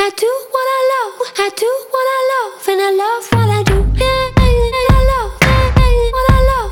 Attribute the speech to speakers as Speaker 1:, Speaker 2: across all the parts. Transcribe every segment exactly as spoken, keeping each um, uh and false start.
Speaker 1: I do what I love, I do what I love, and I love what I do. Yeah, I love what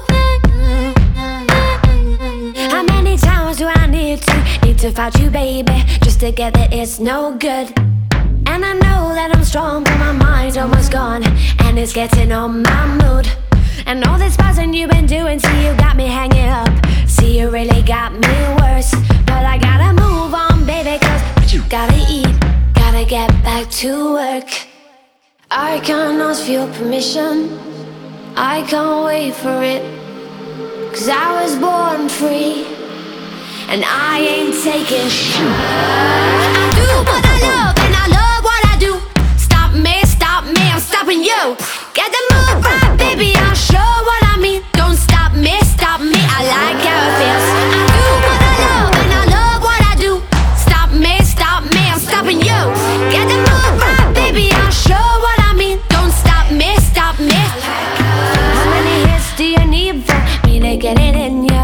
Speaker 1: I love. How many times do I need to, need to fight you, baby, just to get that it's no good? And I know that I'm strong, but my mind's almost gone, and it's getting on my mood. And all this buzzing you've been doing, see you got me hanging up, see you really got me worse. But I gotta move on, baby, cause you gotta eat, gotta get back to work. I can't ask for your permission, I can't wait for it, cause I was born free, and I ain't taking shit. I do what I love, and I love what I do. Stop me, stop me, I'm stopping you. Get the move right, baby, I'll show what I mean. Don't stop me, stop me, I like how it feels. I do what I love, and I love what I do. Stop me, stop me, I'm stopping you. Get the move right, baby, I'll show what I mean. Don't stop me, stop me. How many hits do you need for me to get it in ya?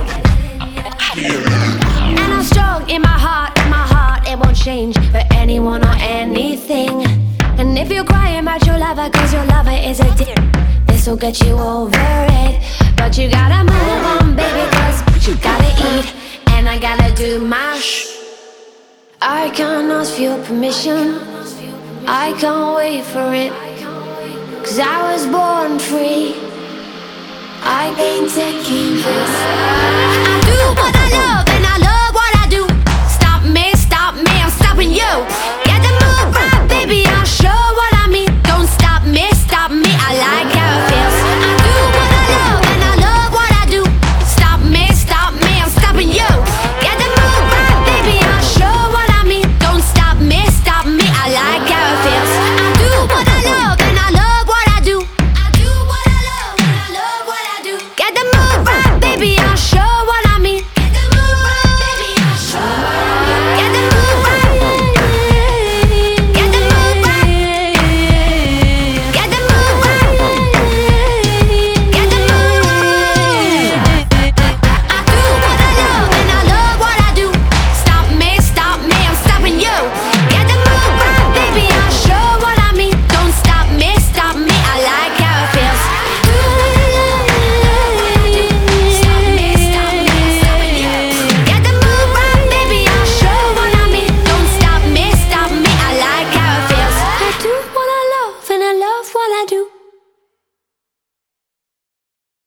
Speaker 1: And I'm strong in my heart, in my heart, it won't change for anyone or anything. And if you're crying about your lover, cause your lover is a dick, this'll get you over it. But you gotta move on, baby, cause you gotta eat, and I gotta do my sh. I can't ask for your permission, I can't wait for it, cause I was born free, I ain't taking this. I do what I love, and I love what I do. Stop me, stop me, I'm stopping you.